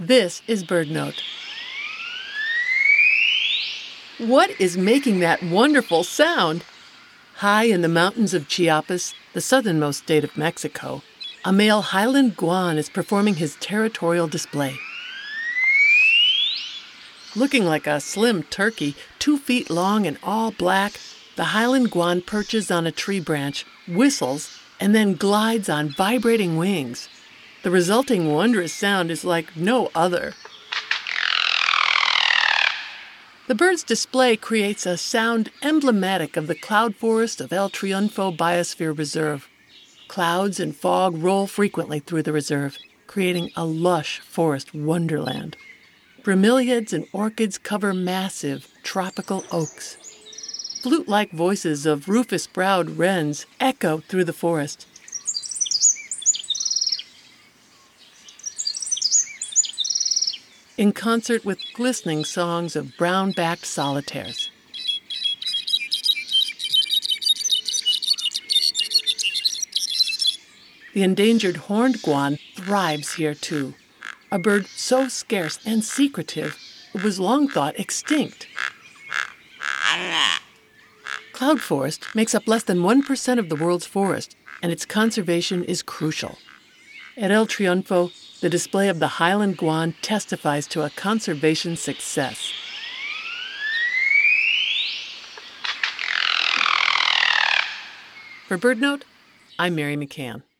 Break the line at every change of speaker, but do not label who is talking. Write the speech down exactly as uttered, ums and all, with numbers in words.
This is BirdNote. What is making that wonderful sound? High in the mountains of Chiapas, the southernmost state of Mexico, a male Highland guan is performing his territorial display. Looking like a slim turkey, two feet long and all black, the Highland guan perches on a tree branch, whistles, and then glides on vibrating wings. The resulting wondrous sound is like no other. The bird's display creates a sound emblematic of the cloud forest of El Triunfo Biosphere Reserve. Clouds and fog roll frequently through the reserve, creating a lush forest wonderland. Bromeliads and orchids cover massive tropical oaks. Flute-like voices of rufous-browed wrens echo through the forest. In concert with glistening songs of brown-backed solitaires. The endangered horned guan thrives here too, a bird so scarce and secretive it was long thought extinct. Cloud forest makes up less than one percent of the world's forest, and its conservation is crucial. At El Triunfo, the display of the Highland guan testifies to a conservation success. For BirdNote, I'm Mary McCann.